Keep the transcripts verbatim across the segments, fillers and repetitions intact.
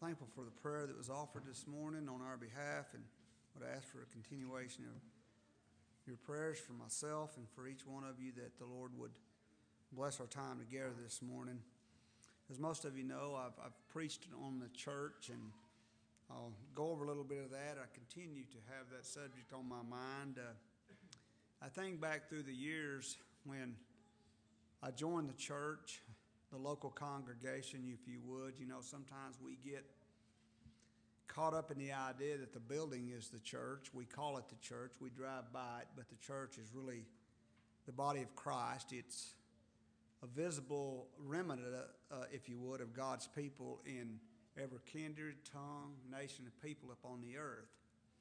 thankful for the prayer that was offered this morning on our behalf, and would ask for a continuation of your prayers for myself and for each one of you, that the Lord would bless our time together this morning. As most of you know, I've, I've preached on the church, and I'll go over a little bit of that. I continue to have that subject on my mind. Uh, I think back through the years when I joined the church, the local congregation, if you would. You know, sometimes we get caught up in the idea that the building is the church. We call it the church. We drive by it, but the church is really the body of Christ. It's a visible remnant, uh, if you would, of God's people in every kindred, tongue, nation, and people upon the earth.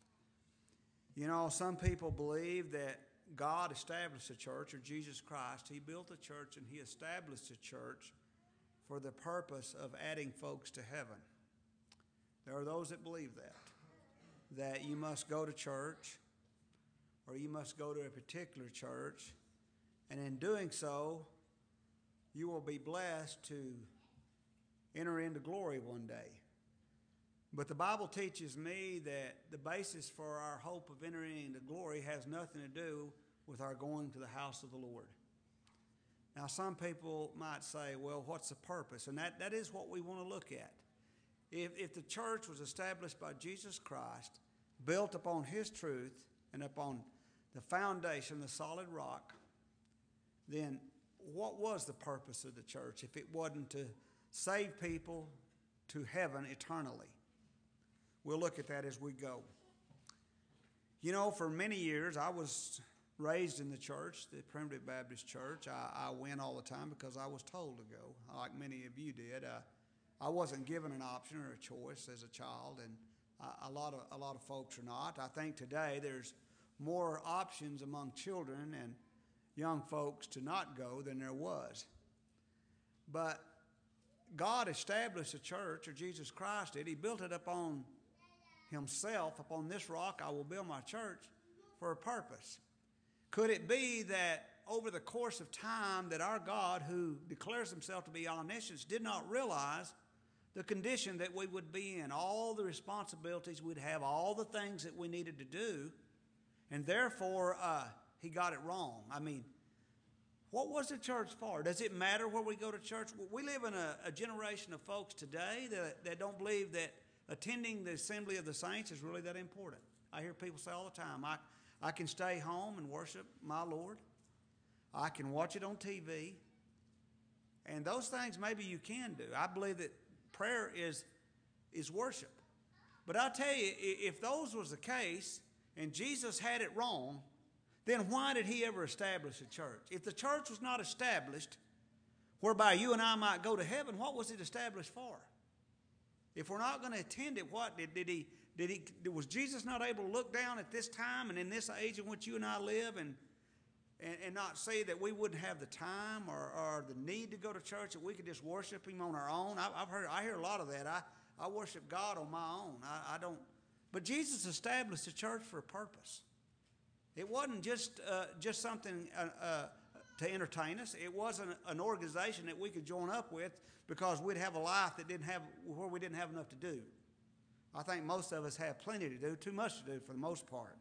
You know, some people believe that God established a church, or Jesus Christ. He built a church and he established a church for the purpose of adding folks to heaven. There are those that believe that, that you must go to church, or you must go to a particular church, and in doing so, you will be blessed to enter into glory one day. But the Bible teaches me that the basis for our hope of entering into glory has nothing to do with our going to the house of the Lord. Now, some people might say, well, what's the purpose? And that, that is what we want to look at. If, if the church was established by Jesus Christ, built upon his truth and upon the foundation, the solid rock, then what was the purpose of the church if it wasn't to save people to heaven eternally? We'll look at that as we go. You know, for many years, I was raised in the church, the Primitive Baptist Church. I, I went all the time because I was told to go, like many of you did. Uh, I wasn't given an option or a choice as a child, and a, a lot of a lot of folks are not. I think today there's more options among children and young folks to not go than there was. But God established a church, or Jesus Christ did. He built it upon himself. Upon this rock I will build my church, for a purpose. Could it be that over the course of time that our God, who declares himself to be omniscient, did not realize the condition that we would be in, all the responsibilities we'd have, all the things that we needed to do, and therefore uh, he got it wrong? I mean, what was the church for? Does it matter where we go to church? We live in a, a generation of folks today that, that don't believe that attending the assembly of the saints is really that important. I hear people say all the time, I, I can stay home and worship my Lord. I can watch it on T V. And those things maybe you can do. I believe that prayer is, is worship. But I tell you, if those was the case and Jesus had it wrong, then why did he ever establish a church? If the church was not established whereby you and I might go to heaven, what was it established for? If we're not going to attend it, what did, did he did he was Jesus not able to look down at this time and in this age in which you and I live and and, and not say that we wouldn't have the time or, or the need to go to church, that we could just worship him on our own? I, I've heard I hear a lot of that. I, I worship God on my own. I, I don't. But Jesus established a church for a purpose. It wasn't just uh, just something uh, uh, to entertain us. It wasn't an organization that we could join up with because we'd have a life that didn't have where we didn't have enough to do. I think most of us have plenty to do, too much to do for the most part.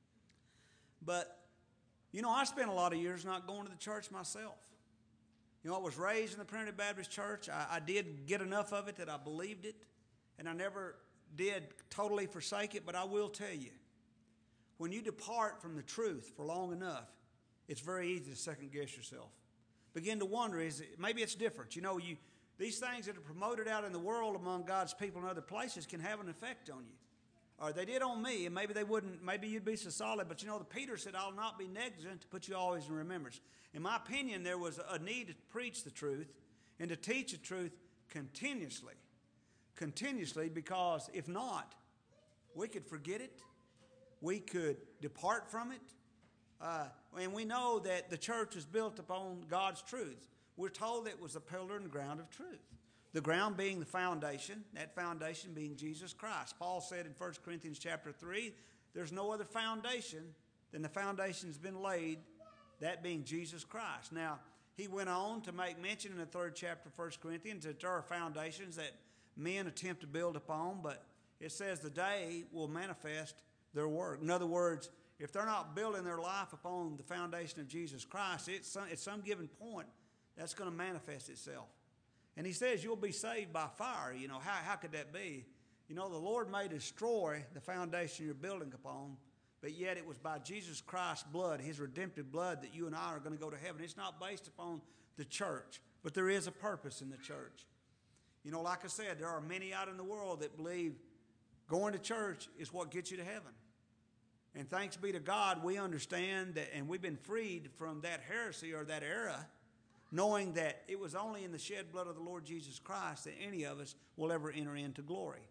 But, you know, I spent a lot of years not going to the church myself. You know, I was raised in the Primitive Baptist Church. I, I did get enough of it that I believed it, and I never did totally forsake it. But I will tell you, when you depart from the truth for long enough, it's very easy to second guess yourself. Begin to wonder, is it, maybe it's different. You know, you these things that are promoted out in the world among God's people in other places can have an effect on you. Or they did on me, and maybe they wouldn't, maybe you'd be so solid. But you know, the Peter said, I'll not be negligent to put you always in remembrance. In my opinion, there was a need to preach the truth and to teach the truth continuously. Continuously, because if not, we could forget it. We could depart from it. Uh, and we know that the church is built upon God's truths. We're told that it was the pillar and ground of truth. The ground being the foundation, that foundation being Jesus Christ. Paul said in First Corinthians chapter three, there's no other foundation than the foundation has been laid, that being Jesus Christ. Now, he went on to make mention in the third chapter of First Corinthians that there are foundations that men attempt to build upon, but it says the day will manifest their work. In other words, if they're not building their life upon the foundation of Jesus Christ, it's some, at some given point, that's going to manifest itself. And he says you'll be saved by fire. You know, how, how could that be? You know, the Lord may destroy the foundation you're building upon, but yet it was by Jesus Christ's blood, his redemptive blood, that you and I are going to go to heaven. It's not based upon the church, but there is a purpose in the church. You know, like I said, there are many out in the world that believe going to church is what gets you to heaven. And thanks be to God, we understand that, and we've been freed from that heresy or that era, knowing that it was only in the shed blood of the Lord Jesus Christ that any of us will ever enter into glory.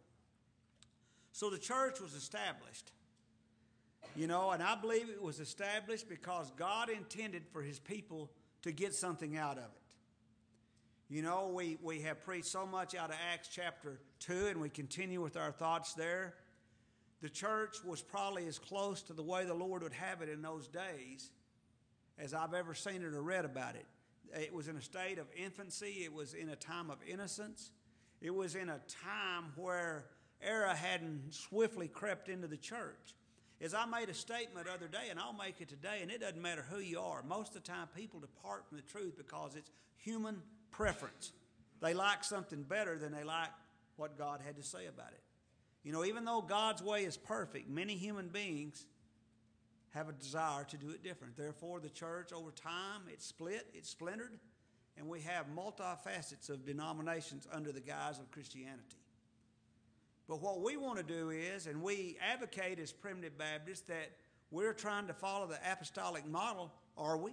So the church was established. You know, and I believe it was established because God intended for his people to get something out of it. You know, we, we have preached so much out of Acts chapter two, and we continue with our thoughts there. The church was probably as close to the way the Lord would have it in those days as I've ever seen it or read about it. It was in a state of infancy. It was in a time of innocence. It was in a time where error hadn't swiftly crept into the church. As I made a statement the other day, and I'll make it today, and it doesn't matter who you are. Most of the time people depart from the truth because it's human preference. They like something better than they like what God had to say about it. You know, even though God's way is perfect, many human beings have a desire to do it different. Therefore, the church over time, it split, it splintered, and we have multifacets of denominations under the guise of Christianity. But what we want to do is, and we advocate as Primitive Baptists, that we're trying to follow the apostolic model, are we?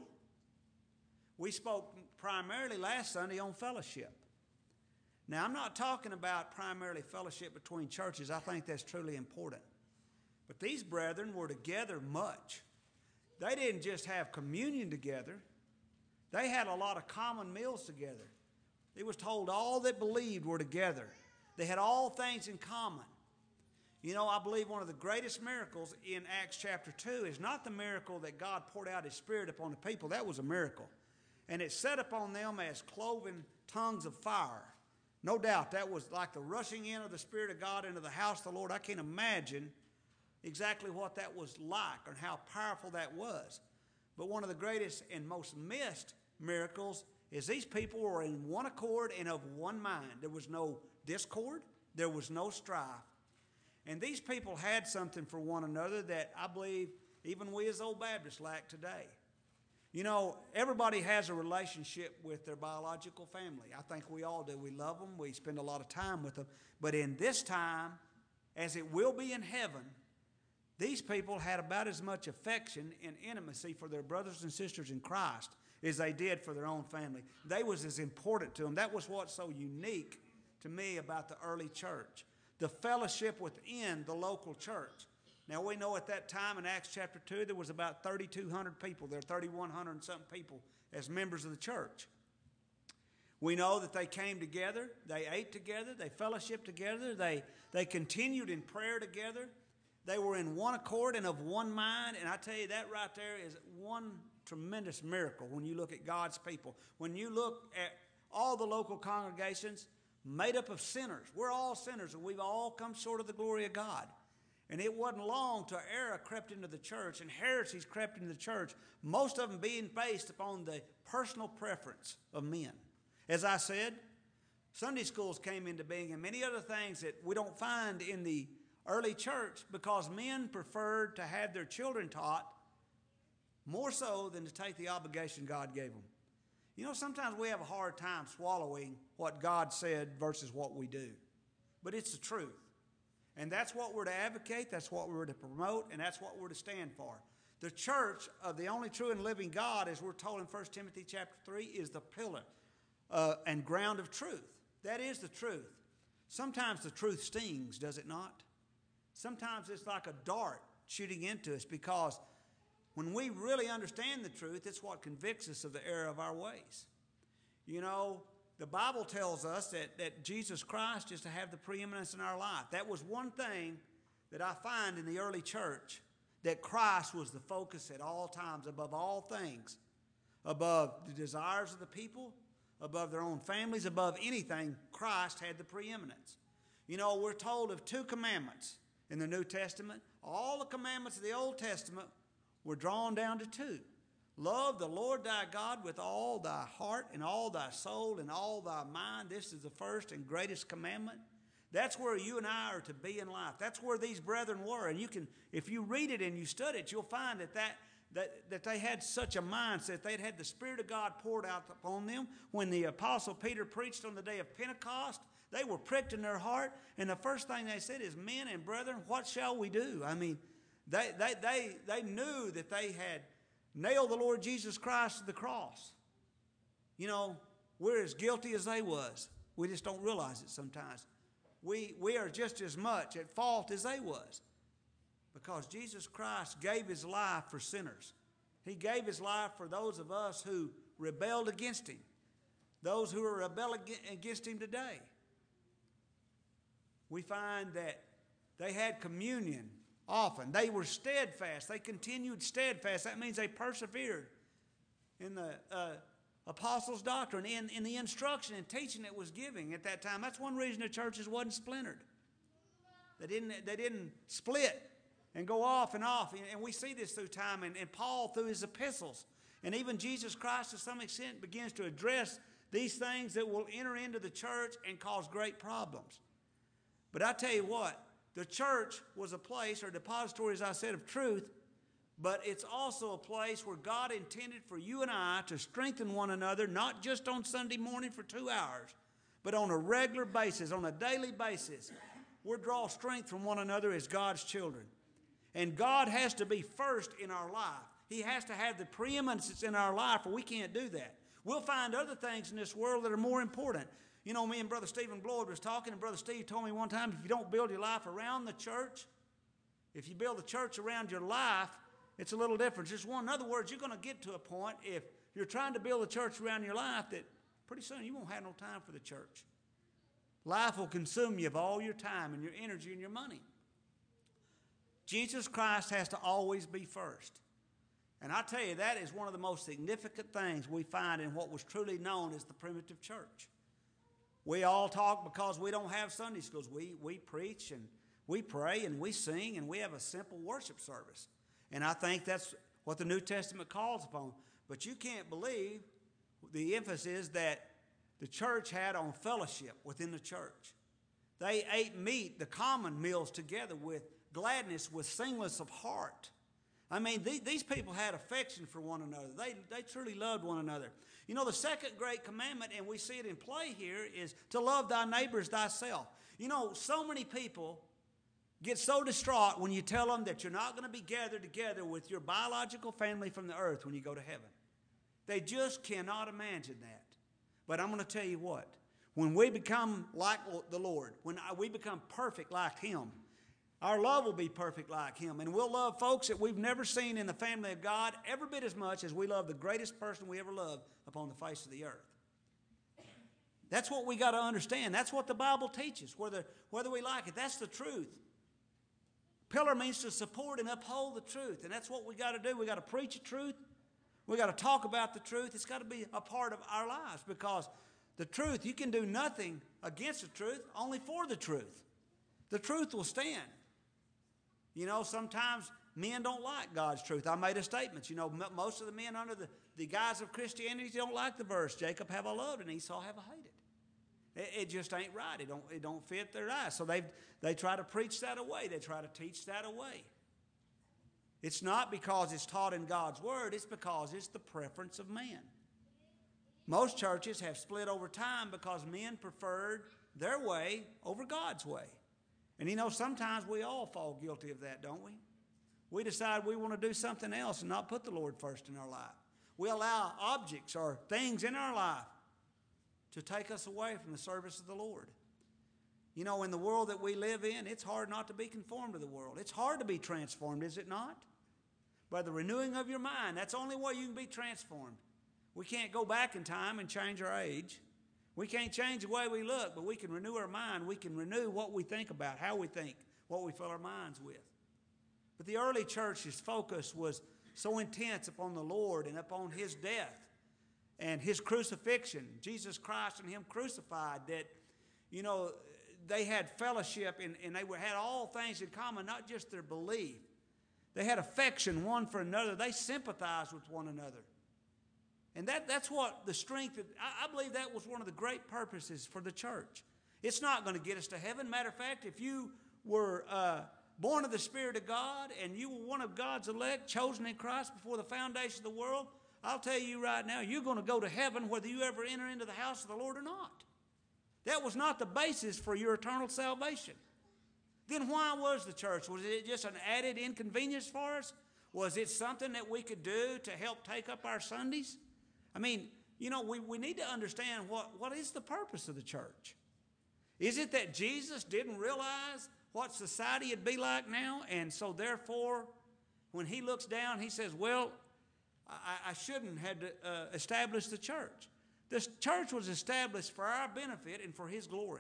We spoke primarily last Sunday on fellowship. Now, I'm not talking about primarily fellowship between churches. I think that's truly important. But these brethren were together much. They didn't just have communion together. They had a lot of common meals together. It was told all that believed were together. They had all things in common. You know, I believe one of the greatest miracles in Acts chapter two is not the miracle that God poured out his Spirit upon the people. That was a miracle. And it set upon them as cloven tongues of fire. No doubt that was like the rushing in of the Spirit of God into the house of the Lord. I can't imagine exactly what that was like or how powerful that was. But one of the greatest and most missed miracles is these people were in one accord and of one mind. There was no discord. There was no strife. And these people had something for one another that I believe even we as old Baptists lack today. You know, everybody has a relationship with their biological family. I think we all do. We love them. We spend a lot of time with them. But in this time, as it will be in heaven, these people had about as much affection and intimacy for their brothers and sisters in Christ as they did for their own family. They was as important to them. That was what's so unique to me about the early church. The fellowship within the local church. Now we know at that time in Acts chapter two, there was about thirty-two hundred people there, thirty-one hundred and something people as members of the church. We know that they came together, they ate together, they fellowshiped together, they, they continued in prayer together. They were in one accord and of one mind, and I tell you that right there is one tremendous miracle when you look at God's people. When you look at all the local congregations made up of sinners, we're all sinners and we've all come short of the glory of God. And it wasn't long till error crept into the church and heresies crept into the church, most of them being based upon the personal preference of men. As I said, Sunday schools came into being and many other things that we don't find in the early church because men preferred to have their children taught more so than to take the obligation God gave them. You know, sometimes we have a hard time swallowing what God said versus what we do. But it's the truth. And that's what we're to advocate, that's what we're to promote, and that's what we're to stand for. The church of the only true and living God, as we're told in First Timothy chapter three, is the pillar uh, and ground of truth. That is the truth. Sometimes the truth stings, does it not? Sometimes it's like a dart shooting into us because when we really understand the truth, it's what convicts us of the error of our ways. You know, the Bible tells us that, that Jesus Christ is to have the preeminence in our life. That was one thing that I find in the early church, that Christ was the focus at all times, above all things, above the desires of the people, above their own families, above anything, Christ had the preeminence. You know, we're told of two commandments in the New Testament. All the commandments of the Old Testament were drawn down to two. Love the Lord thy God with all thy heart and all thy soul and all thy mind. This is the first and greatest commandment. That's where you and I are to be in life. That's where these brethren were. And you can, if you read it and you study it, you'll find that that That, that they had such a mindset. They'd had the Spirit of God poured out upon them. When the Apostle Peter preached on the day of Pentecost, they were pricked in their heart. And the first thing they said is, men and brethren, what shall we do? I mean, they, they, they, they knew that they had nailed the Lord Jesus Christ to the cross. You know, we're as guilty as they was. We just don't realize it sometimes. We, we are just as much at fault as they was. Because Jesus Christ gave his life for sinners. He gave his life for those of us who rebelled against him. Those who are rebelling against him today. We find that they had communion often. They were steadfast. They continued steadfast. That means they persevered in the uh, apostles' doctrine, in, in the instruction and teaching that was given at that time. That's one reason the churches wasn't splintered. They didn't, they didn't split and go off and off. And we see this through time. And, and Paul, through his epistles, and even Jesus Christ to some extent begins to address these things that will enter into the church and cause great problems. But I tell you what, the church was a place, or depository, as I said, of truth, but it's also a place where God intended for you and I to strengthen one another, not just on Sunday morning for two hours, but on a regular basis, on a daily basis. We're draw strength from one another as God's children. And God has to be first in our life. He has to have the preeminence in our life, or we can't do that. We'll find other things in this world that are more important. You know, me and Brother Stephen Bloyd was talking, and Brother Steve told me one time, if you don't build your life around the church, if you build the church around your life, it's a little different. Just one. In other words, you're going to get to a point, if you're trying to build the church around your life, that pretty soon you won't have no time for the church. Life will consume you of all your time and your energy and your money. Jesus Christ has to always be first. And I tell you, that is one of the most significant things we find in what was truly known as the primitive church. We all talk because we don't have Sunday schools. We, we preach and we pray and we sing and we have a simple worship service. And I think that's what the New Testament calls upon. But you can't believe the emphasis that the church had on fellowship within the church. They ate meat, the common meals, together with gladness, with singleness of heart. I mean, these, these people had affection for one another. They, they truly loved one another. You know, the second great commandment, and we see it in play here, is to love thy neighbor as thyself. You know, so many people get so distraught when you tell them that you're not going to be gathered together with your biological family from the earth when you go to heaven. They just cannot imagine that. But I'm going to tell you what. When we become like the Lord, when we become perfect like him, our love will be perfect like him. And we'll love folks that we've never seen in the family of God every bit as much as we love the greatest person we ever loved upon the face of the earth. That's what we got to understand. That's what the Bible teaches, whether, whether we like it. That's the truth. Pillar means to support and uphold the truth. And that's what we got to do. We got to preach the truth. We got to talk about the truth. It's got to be a part of our lives, because the truth, you can do nothing against the truth, only for the truth. The truth will stand. You know, sometimes men don't like God's truth. I made a statement. You know, m- most of the men under the, the guise of Christianity don't like the verse, Jacob have I loved and Esau have I hated. It, it just ain't right. It don't, it don't fit their eyes. So they they try to preach that away. They try to teach that away. It's not because it's taught in God's word. It's because it's the preference of man. Most churches have split over time because men preferred their way over God's way. And you know, sometimes we all fall guilty of that, don't we? We decide we want to do something else and not put the Lord first in our life. We allow objects or things in our life to take us away from the service of the Lord. You know, in the world that we live in, it's hard not to be conformed to the world. It's hard to be transformed, is it not? By the renewing of your mind. That's the only way you can be transformed. We can't go back in time and change our age. We can't change the way we look, but we can renew our mind. We can renew what we think about, how we think, what we fill our minds with. But the early church's focus was so intense upon the Lord and upon his death and his crucifixion, Jesus Christ and him crucified, that, you know, they had fellowship and, and they were, had all things in common, not just their belief. They had affection one for another. They sympathized with one another. And that, that's what the strength, of, I, I believe that was one of the great purposes for the church. It's not going to get us to heaven. Matter of fact, if you were uh, born of the Spirit of God and you were one of God's elect, chosen in Christ before the foundation of the world, I'll tell you right now, you're going to go to heaven whether you ever enter into the house of the Lord or not. That was not the basis for your eternal salvation. Then why was the church? Was it just an added inconvenience for us? Was it something that we could do to help take up our Sundays? I mean, you know, we, we need to understand what, what is the purpose of the church. Is it that Jesus didn't realize what society would be like now, and so therefore, when he looks down, he says, well, I, I shouldn't have uh, established the church. The church was established for our benefit and for his glory.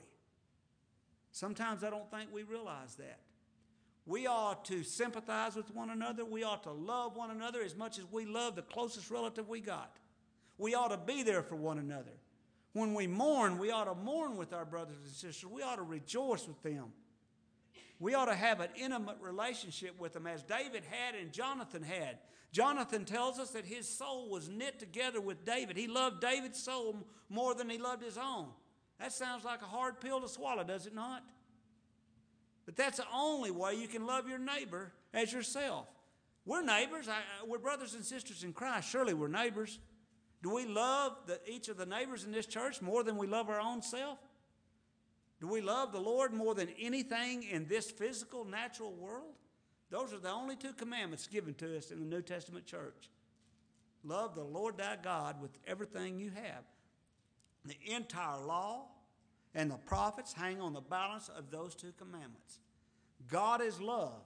Sometimes I don't think we realize that. We ought to sympathize with one another. We ought to love one another as much as we love the closest relative we got. We ought to be there for one another. When we mourn, we ought to mourn with our brothers and sisters. We ought to rejoice with them. We ought to have an intimate relationship with them as David had and Jonathan had. Jonathan tells us that his soul was knit together with David. He loved David's soul more than he loved his own. That sounds like a hard pill to swallow, does it not? But that's the only way you can love your neighbor as yourself. We're neighbors. I, we're brothers and sisters in Christ. Surely we're neighbors. Do we love the, each of the neighbors in this church more than we love our own self? Do we love the Lord more than anything in this physical, natural world? Those are the only two commandments given to us in the New Testament church. Love the Lord thy God with everything you have. The entire law and the prophets hang on the balance of those two commandments. God is love,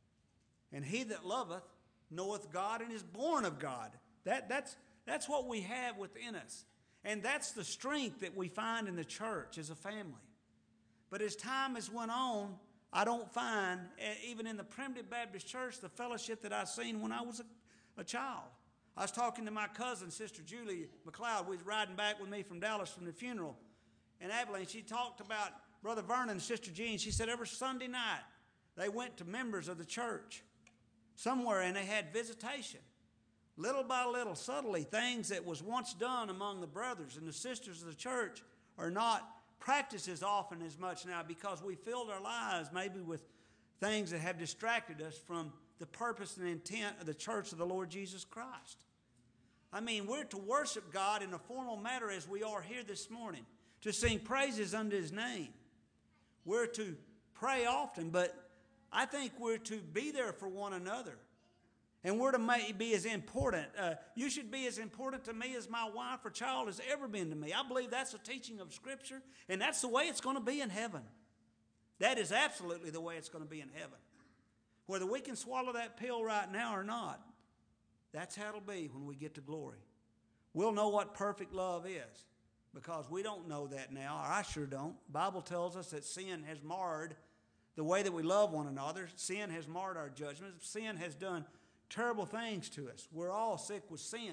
and he that loveth knoweth God and is born of God. That, that's, that's what we have within us. And that's the strength that we find in the church as a family. But as time has went on, I don't find, even in the Primitive Baptist Church, the fellowship that I seen when I was a, a child. I was talking to my cousin, Sister Julie McLeod. We was riding back with me from Dallas from the funeral in Abilene. She talked about Brother Vernon and Sister Jean. She said every Sunday night they went to members of the church somewhere and they had visitation. Little by little, subtly, things that was once done among the brothers and the sisters of the church are not practiced as often as much now because we filled our lives maybe with things that have distracted us from the purpose and intent of the church of the Lord Jesus Christ. I mean, we're to worship God in a formal manner as we are here this morning, to sing praises unto his name. We're to pray often, but I think we're to be there for one another. And we're to make, be as important. Uh, you should be as important to me as my wife or child has ever been to me. I believe that's a teaching of Scripture, and that's the way it's going to be in heaven. That is absolutely the way it's going to be in heaven. Whether we can swallow that pill right now or not, that's how it'll be when we get to glory. We'll know what perfect love is because we don't know that now, or I sure don't. The Bible tells us that sin has marred the way that we love one another. Sin has marred our judgments. Sin has done terrible things to us. We're all sick with sin.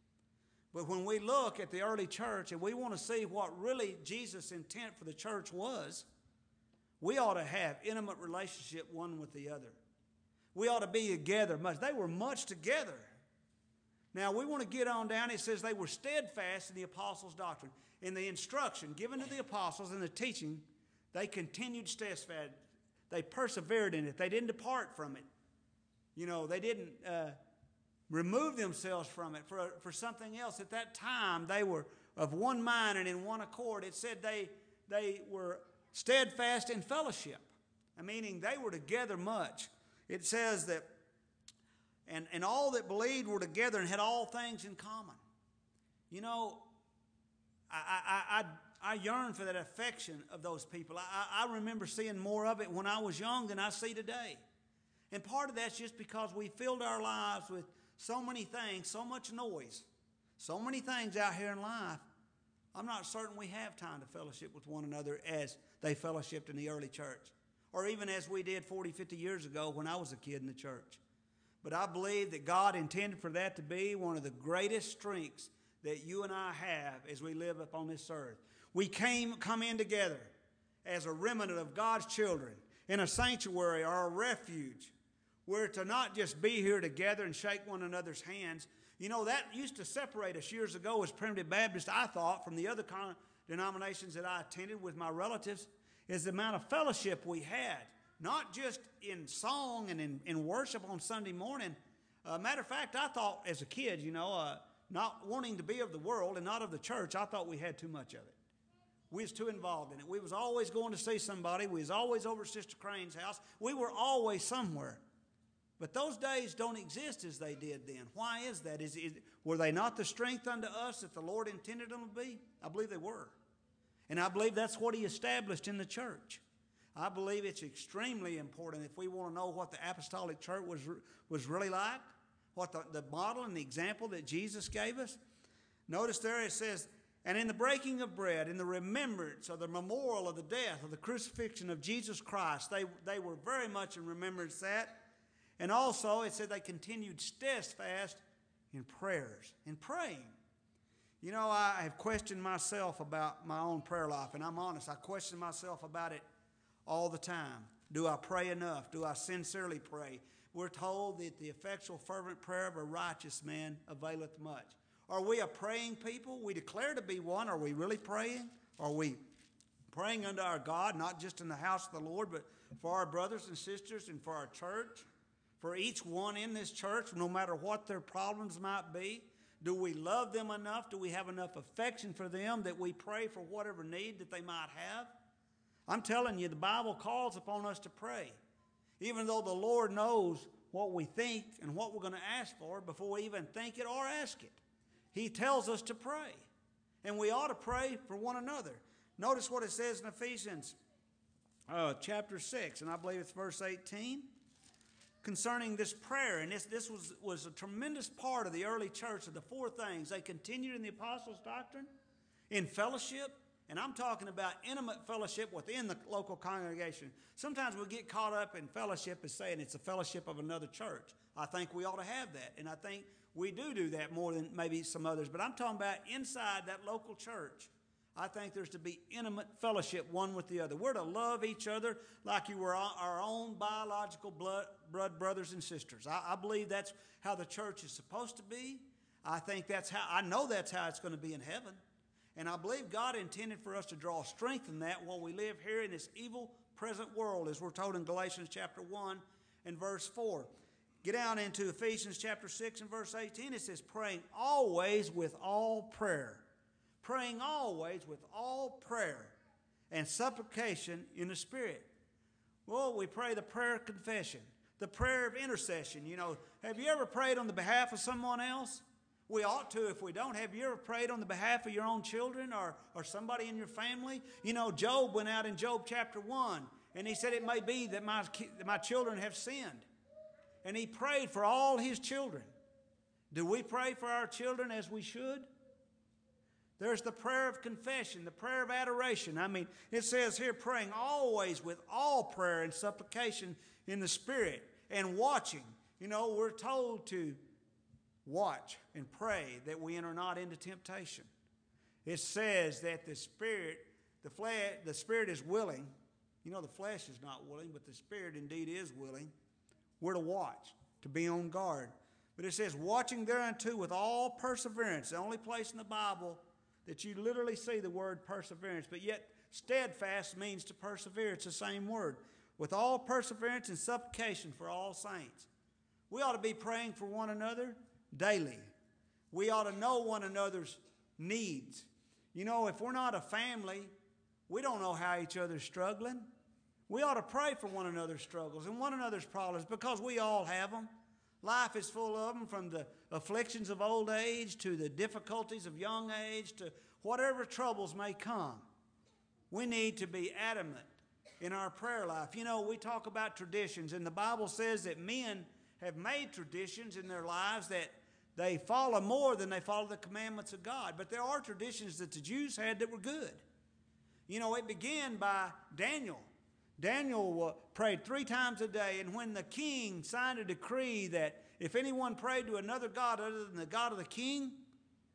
But when we look at the early church and we want to see what really Jesus' intent for the church was, we ought to have intimate relationship one with the other. We ought to be together much. They were much together. Now we want to get on down. It says they were steadfast in the apostles' doctrine. In the instruction given to the apostles and the teaching, they continued steadfast. They persevered in it. They didn't depart from it. You know, they didn't uh, remove themselves from it for, for something else. At that time, they were of one mind and in one accord. It said they, they were steadfast in fellowship, meaning they were together much. It says that, and, and all that believed were together and had all things in common. You know, I, I, I, I yearn for that affection of those people. I, I remember seeing more of it when I was young than I see today. And part of that's just because we filled our lives with so many things, so much noise, so many things out here in life. I'm not certain we have time to fellowship with one another as they fellowshipped in the early church, or even as we did forty, fifty years ago when I was a kid in the church. But I believe that God intended for that to be one of the greatest strengths that you and I have as we live upon this earth. We came, come in together as a remnant of God's children in a sanctuary or a refuge. We're to not just be here together and shake one another's hands. You know, that used to separate us years ago as Primitive Baptists, I thought, from the other con- denominations that I attended with my relatives, is the amount of fellowship we had. Not just in song and in, in worship on Sunday morning. Uh, matter of fact, I thought as a kid, you know, uh, not wanting to be of the world and not of the church, I thought we had too much of it. We was too involved in it. We was always going to see somebody. We was always over at Sister Crane's house. We were always somewhere. But those days don't exist as they did then. Why is that? Is, is, were they not the strength unto us that the Lord intended them to be? I believe they were. And I believe that's what He established in the church. I believe it's extremely important if we want to know what the apostolic church was, was really like, what the, the model and the example that Jesus gave us. Notice there it says, and in the breaking of bread, in the remembrance of the memorial of the death, of the crucifixion of Jesus Christ, they, they were very much in remembrance of that. And also it said they continued steadfast in prayers, in praying. You know, I have questioned myself about my own prayer life, and I'm honest, I question myself about it all the time. Do I pray enough? Do I sincerely pray? We're told that the effectual fervent prayer of a righteous man availeth much. Are we a praying people? We declare to be one. Are we really praying? Are we praying unto our God, not just in the house of the Lord, but for our brothers and sisters and for our church? For each one in this church, no matter what their problems might be? Do we love them enough? Do we have enough affection for them that we pray for whatever need that they might have? I'm telling you, the Bible calls upon us to pray. Even though the Lord knows what we think and what we're going to ask for before we even think it or ask it. He tells us to pray. And we ought to pray for one another. Notice what it says in Ephesians uh, chapter six, and I believe it's verse eighteen, concerning this prayer. And this, this was, was a tremendous part of the early church of the four things. They continued in the apostles' doctrine, in fellowship, and I'm talking about intimate fellowship within the local congregation. Sometimes we get caught up in fellowship as saying it's a fellowship of another church. I think we ought to have that, and I think we do do that more than maybe some others. But I'm talking about inside that local church. I think there's to be intimate fellowship one with the other. We're to love each other like you were our own biological blood, blood brothers and sisters. I, I believe that's how the church is supposed to be. I think that's how, I know that's how it's going to be in heaven. And I believe God intended for us to draw strength in that while we live here in this evil present world, as we're told in Galatians chapter one and verse four. Get down into Ephesians chapter six and verse eighteen. It says, praying always with all prayer. Praying always with all prayer and supplication in the Spirit. Well, we pray the prayer of confession, the prayer of intercession. You know, have you ever prayed on the behalf of someone else? We ought to if we don't. Have you ever prayed on the behalf of your own children or, or somebody in your family? You know, Job went out in Job chapter one, and he said, it may be that my, that my children have sinned. And he prayed for all his children. Do we pray for our children as we should? There's the prayer of confession, the prayer of adoration. I mean, it says here, praying always with all prayer and supplication in the Spirit and watching. You know, we're told to watch and pray that we enter not into temptation. It says that the Spirit, the flesh, the Spirit is willing. You know, the flesh is not willing, but the Spirit indeed is willing. We're to watch, to be on guard. But it says, watching thereunto with all perseverance. The only place in the Bible that you literally see the word perseverance, but yet steadfast means to persevere. It's the same word. With all perseverance and supplication for all saints. We ought to be praying for one another daily. We ought to know one another's needs. You know, if we're not a family, we don't know how each other's struggling. We ought to pray for one another's struggles and one another's problems because we all have them. Life is full of them, from the afflictions of old age to the difficulties of young age to whatever troubles may come. We need to be adamant in our prayer life. You know, we talk about traditions, and the Bible says that men have made traditions in their lives that they follow more than they follow the commandments of God. But there are traditions that the Jews had that were good. You know, it began by Daniel. Daniel uh, prayed three times a day, and when the king signed a decree that if anyone prayed to another god other than the God of the king,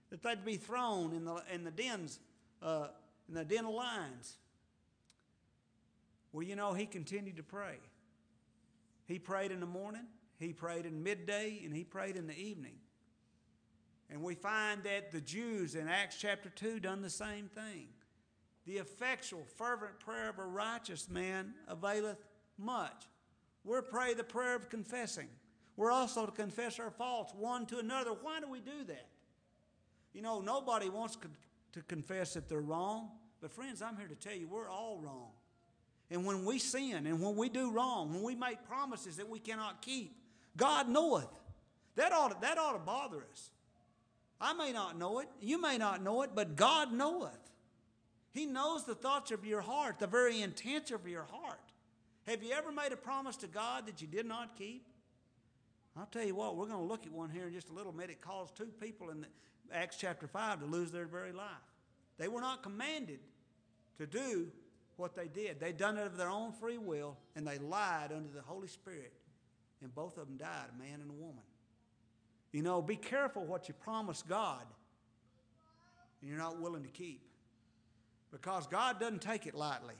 that they'd be thrown in the, in the dens, uh, in the den of lions. Well, you know, he continued to pray. He prayed in the morning, he prayed in midday, and he prayed in the evening. And we find that the Jews in Acts chapter two done the same thing. The effectual, fervent prayer of a righteous man availeth much. We're praying the prayer of confessing. We're also to confess our faults one to another. Why do we do that? You know, nobody wants to confess that they're wrong. But friends, I'm here to tell you, we're all wrong. And when we sin and when we do wrong, when we make promises that we cannot keep, God knoweth. That ought to, that ought to bother us. I may not know it. You may not know it, but God knoweth. He knows the thoughts of your heart, the very intent of your heart. Have you ever made a promise to God that you did not keep? I'll tell you what, we're going to look at one here in just a little minute. It caused two people in the Acts chapter five to lose their very life. They were not commanded to do what they did. They done it of their own free will, and they lied under the Holy Spirit. And both of them died, a man and a woman. You know, be careful what you promise God and you're not willing to keep. Because God doesn't take it lightly.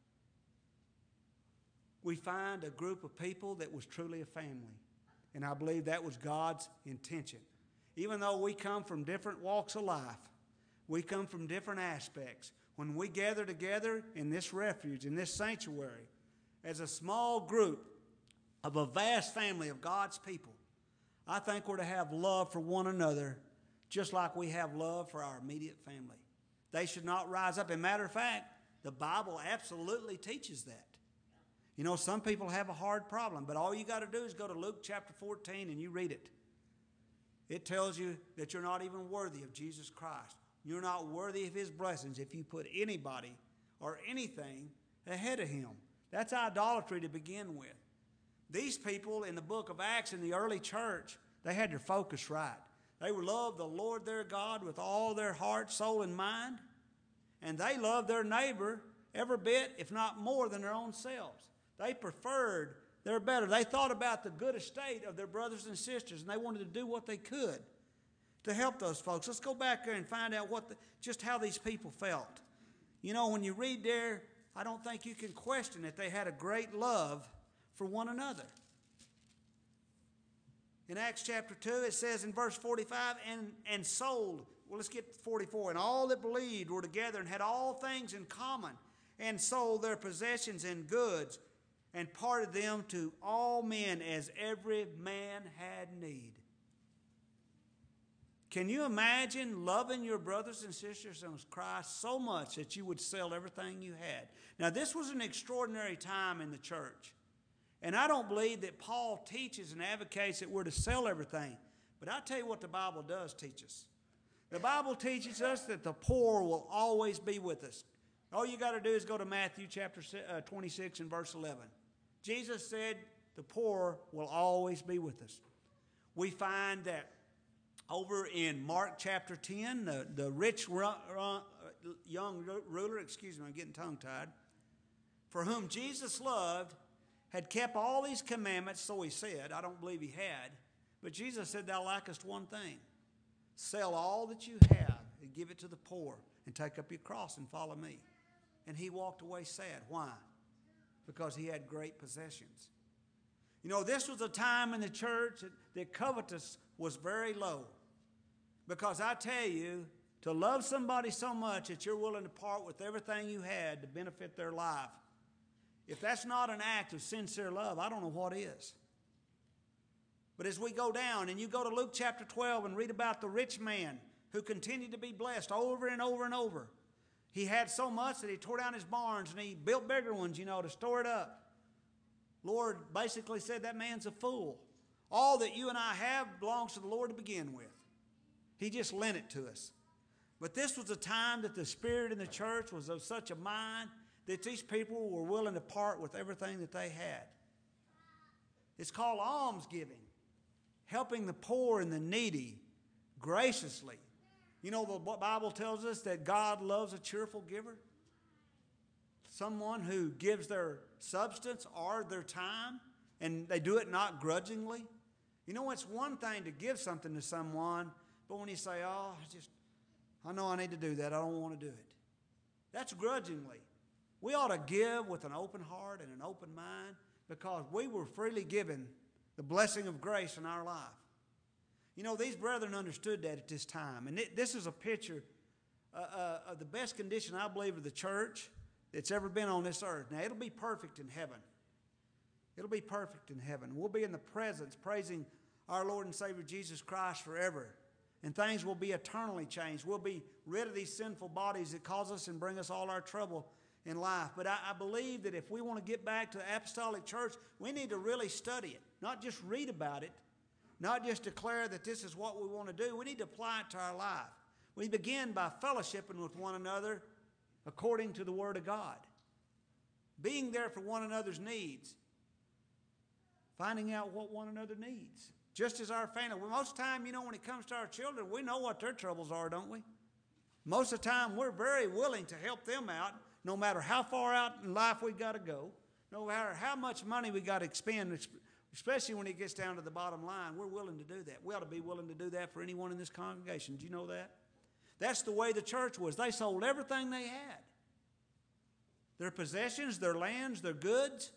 We find a group of people that was truly a family. And I believe that was God's intention. Even though we come from different walks of life, we come from different aspects. When we gather together in this refuge, in this sanctuary, as a small group of a vast family of God's people, I think we're to have love for one another just like we have love for our immediate family. They should not rise up. As a matter of fact, the Bible absolutely teaches that. You know, some people have a hard problem, but all you got to do is go to Luke chapter fourteen and you read it. It tells you that you're not even worthy of Jesus Christ. You're not worthy of his blessings if you put anybody or anything ahead of him. That's idolatry to begin with. These people in the book of Acts in the early church, they had their focus right. They loved the Lord their God with all their heart, soul, and mind. And they loved their neighbor every bit, if not more, than their own selves. They preferred their better. They thought about the good estate of their brothers and sisters, and they wanted to do what they could to help those folks. Let's go back there and find out what the, just how these people felt. You know, when you read there, I don't think you can question that they had a great love for one another. In Acts chapter two, it says in verse forty-five, and, and sold, well, let's get to forty-four, and all that believed were together and had all things in common, and sold their possessions and goods, and parted them to all men as every man had need. Can you imagine loving your brothers and sisters in Christ so much that you would sell everything you had? Now, this was an extraordinary time in the church. And I don't believe that Paul teaches and advocates that we're to sell everything. But I'll tell you what the Bible does teach us. The Bible teaches us that the poor will always be with us. All you got to do is go to Matthew chapter twenty-six and verse eleven. Jesus said the poor will always be with us. We find that over in Mark chapter ten, the, the rich ru- ru- young ruler, excuse me, I'm getting tongue-tied, for whom Jesus loved, had kept all these commandments, so he said. I don't believe he had. But Jesus said, thou lackest one thing. Sell all that you have and give it to the poor and take up your cross and follow me. And he walked away sad. Why? Because he had great possessions. You know, this was a time in the church that, that covetous was very low. Because I tell you, to love somebody so much that you're willing to part with everything you had to benefit their life, if that's not an act of sincere love, I don't know what is. But as we go down and you go to Luke chapter twelve and read about the rich man who continued to be blessed over and over and over. He had so much that he tore down his barns and he built bigger ones, you know, to store it up. Lord basically said that man's a fool. All that you and I have belongs to the Lord to begin with. He just lent it to us. But this was a time that the spirit in the church was of such a mind that these people were willing to part with everything that they had. It's called almsgiving, helping the poor and the needy graciously. You know, the Bible tells us that God loves a cheerful giver. Someone who gives their substance or their time, and they do it not grudgingly. You know, it's one thing to give something to someone, but when you say, oh, I just, I know I need to do that. I don't want to do it. That's grudgingly. We ought to give with an open heart and an open mind because we were freely given the blessing of grace in our life. You know, these brethren understood that at this time. And it, this is a picture uh, uh, of the best condition, I believe, of the church that's ever been on this earth. Now, it'll be perfect in heaven. It'll be perfect in heaven. We'll be in the presence praising our Lord and Savior Jesus Christ forever. And things will be eternally changed. We'll be rid of these sinful bodies that cause us and bring us all our trouble in life. But I, I believe that if we want to get back to the apostolic church, we need to really study it. Not just read about it. Not just declare that this is what we want to do. We need to apply it to our life. We begin by fellowshipping with one another according to the Word of God. Being there for one another's needs. Finding out what one another needs. Just as our family. Well, most of the time, you know, when it comes to our children, we know what their troubles are, don't we? Most of the time, we're very willing to help them out, no matter how far out in life we got to go, no matter how much money we got to expend, especially when it gets down to the bottom line. We're willing to do that. We ought to be willing to do that for anyone in this congregation. Do you know that? That's the way the church was. They sold everything they had. Their possessions, their lands, their goods.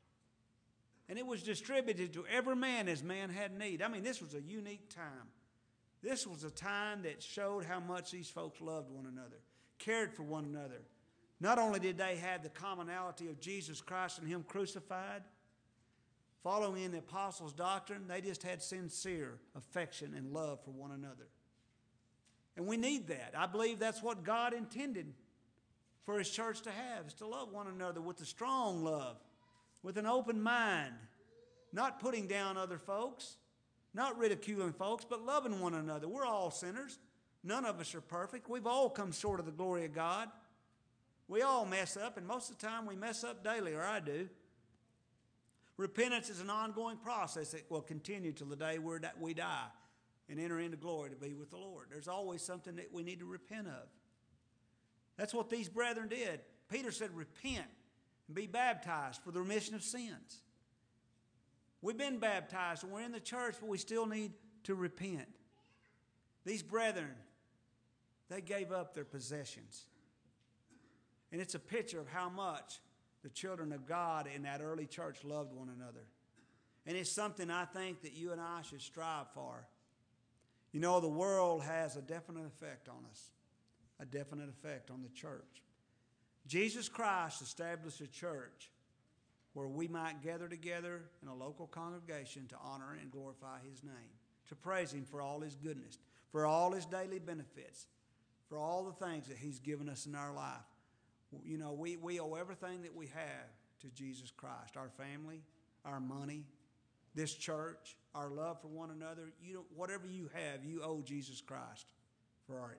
And it was distributed to every man as man had need. I mean, this was a unique time. This was a time that showed how much these folks loved one another, cared for one another. Not only did they have the commonality of Jesus Christ and Him crucified, following in the apostles' doctrine, they just had sincere affection and love for one another. And we need that. I believe that's what God intended for His church to have, is to love one another with a strong love, with an open mind, not putting down other folks, not ridiculing folks, but loving one another. We're all sinners. None of us are perfect. We've all come short of the glory of God. We all mess up, and most of the time we mess up daily, or I do. Repentance is an ongoing process that will continue till the day we die and enter into glory to be with the Lord. There's always something that we need to repent of. That's what these brethren did. Peter said, repent and be baptized for the remission of sins. We've been baptized and we're in the church, but we still need to repent. These brethren, they gave up their possessions. And it's a picture of how much the children of God in that early church loved one another. And it's something I think that you and I should strive for. You know, the world has a definite effect on us, a definite effect on the church. Jesus Christ established a church where we might gather together in a local congregation to honor and glorify His name, to praise Him for all His goodness, for all His daily benefits, for all the things that He's given us in our life. You know, we, we owe everything that we have to Jesus Christ, our family, our money, this church, our love for one another. You know, whatever you have, you owe Jesus Christ for it.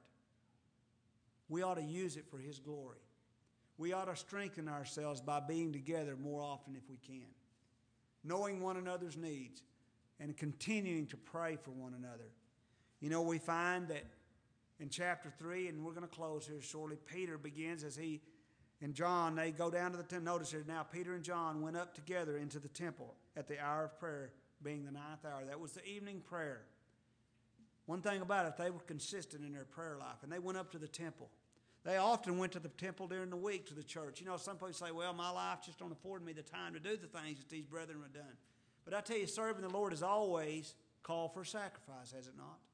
We ought to use it for His glory. We ought to strengthen ourselves by being together more often if we can, knowing one another's needs and continuing to pray for one another. You know, we find that in chapter three, and we're going to close here shortly, Peter begins as he and John, they go down to the temple. Notice here now, Peter and John went up together into the temple at the hour of prayer, being the ninth hour. That was the evening prayer. One thing about it, they were consistent in their prayer life, and they went up to the temple. They often went to the temple during the week to the church. You know, some people say, well, my life just don't afford me the time to do the things that these brethren have done. But I tell you, serving the Lord is always called for sacrifice, has it not?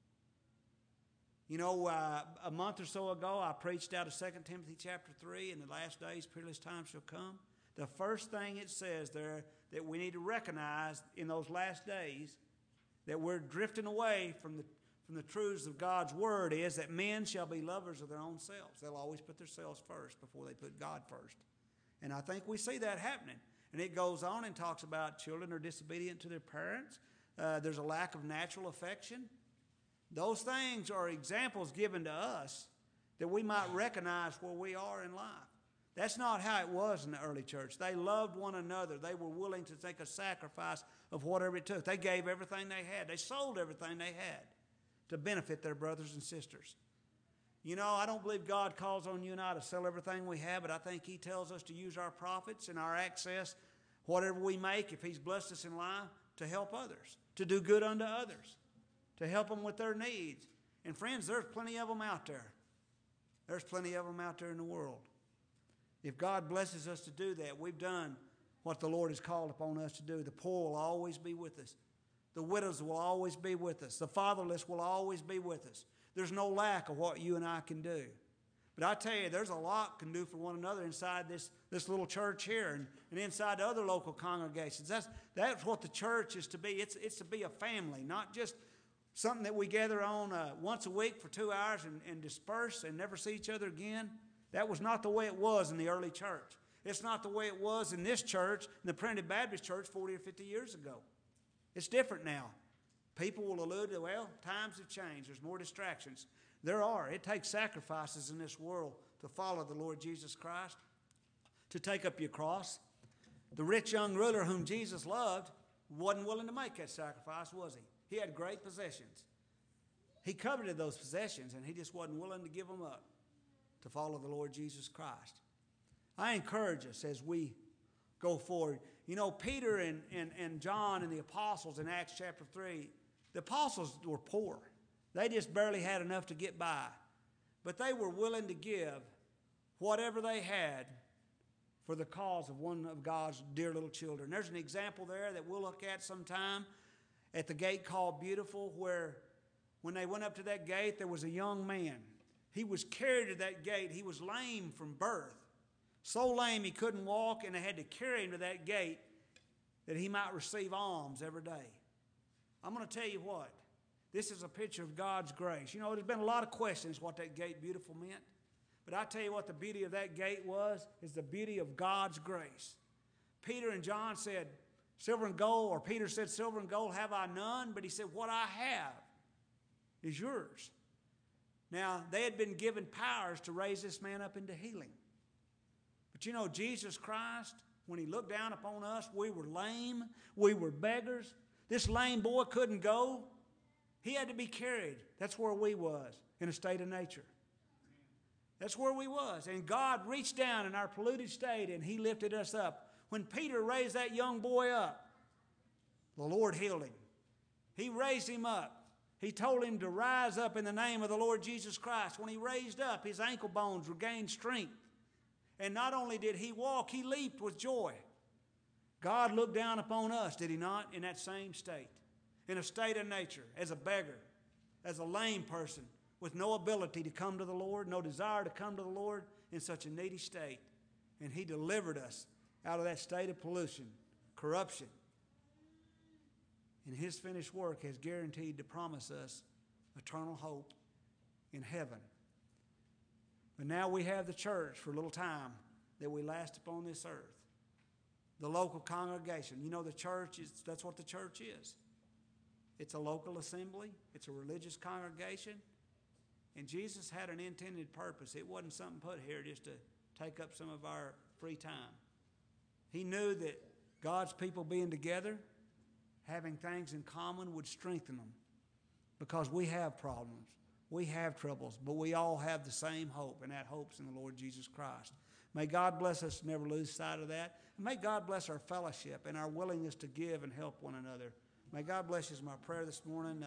You know, uh, a month or so ago, I preached out of Second Timothy chapter three, in the last days, peerless times shall come. The first thing it says there that we need to recognize in those last days that we're drifting away from the from the truths of God's Word is that men shall be lovers of their own selves. They'll always put themselves first before they put God first. And I think we see that happening. And it goes on and talks about children are disobedient to their parents. Uh, there's a lack of natural affection. Those things are examples given to us that we might recognize where we are in life. That's not how it was in the early church. They loved one another. They were willing to take a sacrifice of whatever it took. They gave everything they had. They sold everything they had to benefit their brothers and sisters. You know, I don't believe God calls on you and I to sell everything we have, but I think He tells us to use our profits and our access, whatever we make, if He's blessed us in life, to help others, to do good unto others, to help them with their needs. And friends, there's plenty of them out there. There's plenty of them out there in the world. If God blesses us to do that, we've done what the Lord has called upon us to do. The poor will always be with us. The widows will always be with us. The fatherless will always be with us. There's no lack of what you and I can do. But I tell you, there's a lot can do for one another inside this, this little church here and, and inside the other local congregations. That's, that's what the church is to be. It's, it's to be a family, not just something that we gather on uh, once a week for two hours and, and disperse and never see each other again. That was not the way it was in the early church. It's not the way it was in this church, in the Primitive Baptist Church forty or fifty years ago. It's different now. People will allude to, well, times have changed. There's more distractions. There are. It takes sacrifices in this world to follow the Lord Jesus Christ, to take up your cross. The rich young ruler whom Jesus loved wasn't willing to make that sacrifice, was he? He had great possessions. He coveted those possessions, and he just wasn't willing to give them up to follow the Lord Jesus Christ. I encourage us as we go forward. You know, Peter and, and, and John and the apostles in Acts chapter three, the apostles were poor. They just barely had enough to get by. But they were willing to give whatever they had for the cause of one of God's dear little children. There's an example there that we'll look at sometime at the gate called Beautiful, where when they went up to that gate, there was a young man. He was carried to that gate. He was lame from birth. So lame he couldn't walk, and they had to carry him to that gate that he might receive alms every day. I'm going to tell you what. This is a picture of God's grace. You know, there's been a lot of questions what that gate Beautiful meant. But I tell you what the beauty of that gate was, is the beauty of God's grace. Peter and John said, silver and gold, or Peter said, silver and gold have I none, but he said, what I have is yours. Now, they had been given powers to raise this man up into healing. But you know, Jesus Christ, when he looked down upon us, we were lame, we were beggars. This lame boy couldn't go. He had to be carried. That's where we was, in a state of nature. That's where we was. And God reached down in our polluted state and he lifted us up. When Peter raised that young boy up, the Lord healed him. He raised him up. He told him to rise up in the name of the Lord Jesus Christ. When he raised up, his ankle bones regained strength. And not only did he walk, he leaped with joy. God looked down upon us, did he not, in that same state? In a state of nature, as a beggar, as a lame person, with no ability to come to the Lord, no desire to come to the Lord, in such a needy state. And he delivered us out of that state of pollution, corruption. And his finished work has guaranteed to promise us eternal hope in heaven. But now we have the church for a little time that we last upon this earth. The local congregation. You know, the church is, that's what the church is. It's a local assembly. It's a religious congregation. And Jesus had an intended purpose. It wasn't something put here just to take up some of our free time. He knew that God's people being together, having things in common, would strengthen them. Because we have problems. We have troubles. But we all have the same hope. And that hope's in the Lord Jesus Christ. May God bless us to never lose sight of that. And may God bless our fellowship and our willingness to give and help one another. May God bless you is my prayer this morning.